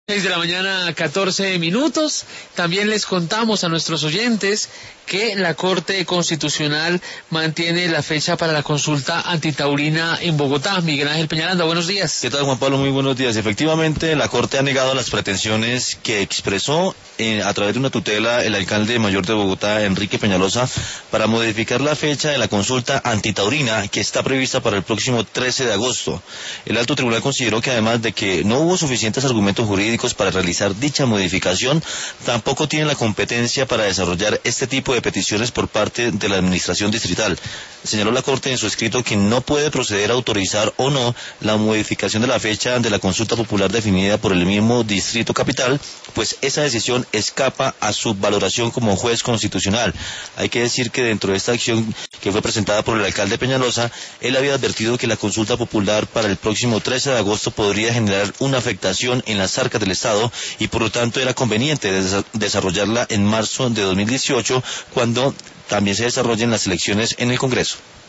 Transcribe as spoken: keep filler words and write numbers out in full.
seis de la mañana, catorce minutos. También les contamos a nuestros oyentes que la Corte Constitucional mantiene la fecha para la consulta antitaurina en Bogotá. Miguel Ángel Peñaranda, buenos días. ¿Qué tal, Juan Pablo? Muy buenos días. Efectivamente, la Corte ha negado las pretensiones que expresó eh, a través de una tutela el alcalde mayor de Bogotá, Enrique Peñalosa, para modificar la fecha de la consulta antitaurina que está prevista para el próximo trece de agosto. El alto tribunal consideró que además de que no hubo suficientes argumentos jurídicos para realizar dicha modificación, tampoco tiene la competencia para desarrollar este tipo de peticiones por parte de la administración distrital. Señaló la Corte en su escrito que no puede proceder a autorizar o no la modificación de la fecha de la consulta popular definida por el mismo Distrito Capital, pues esa decisión escapa a su valoración como juez constitucional. Hay que decir que dentro de esta acción que fue presentada por el alcalde Peñalosa, él había advertido que la consulta popular para el próximo trece de agosto podría generar una afectación en las arcas del Estado y por lo tanto era conveniente des- desarrollarla en marzo de dos mil dieciocho, cuando también se desarrollen las elecciones en el Congreso.